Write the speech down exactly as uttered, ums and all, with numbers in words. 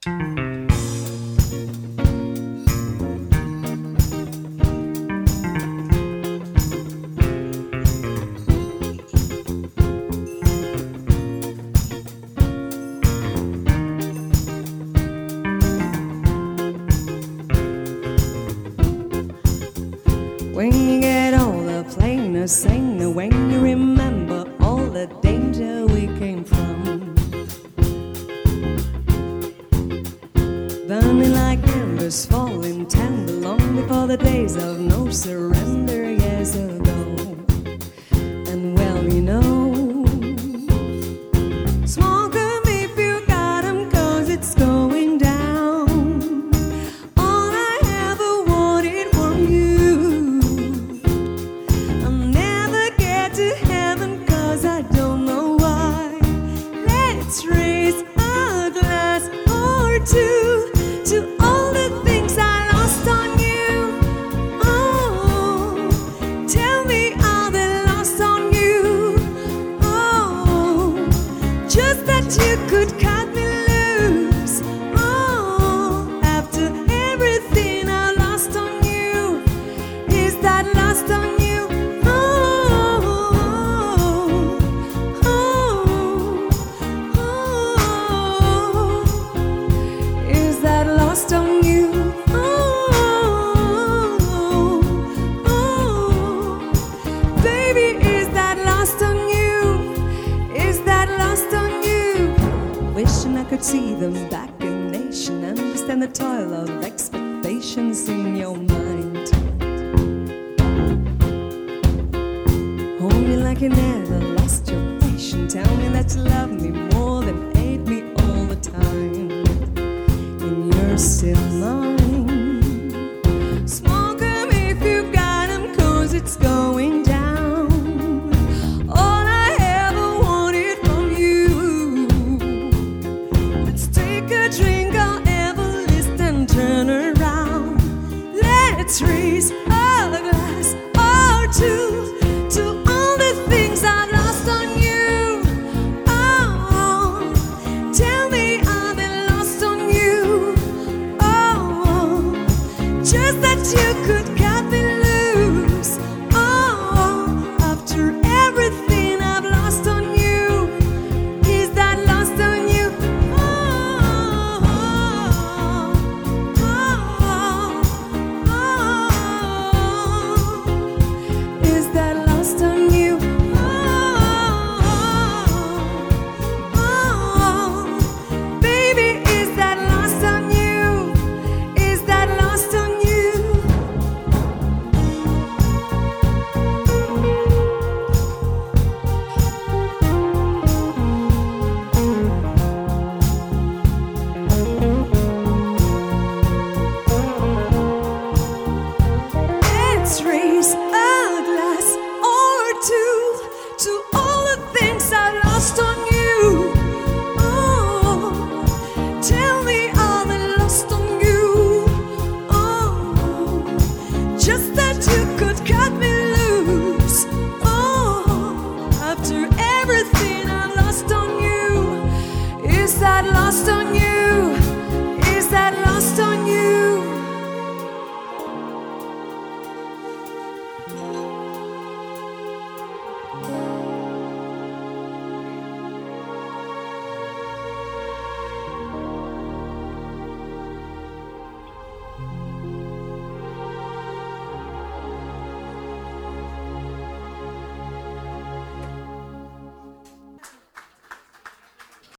When you get older, plainer, saner, when you remember all the danger we came from, burning like embers, falling tender, long before the days of no surrender years ago. And well, you know, smoke 'em if you got 'em, 'cause it's going down. Let's raise a glass or two to all the things I lost on you. Oh, tell me, are they lost on you? Oh, just that you could cut me loose. Oh, after everything I lost on you, is that lost on you? Lost on you, oh, oh, baby, is that lost on you? Is that lost on you? Wishing I could see them back in nation, understand the toil of expectations in your mind. Hold me like you never lost your passion. Tell me that you love me more than hate me all the time. You're still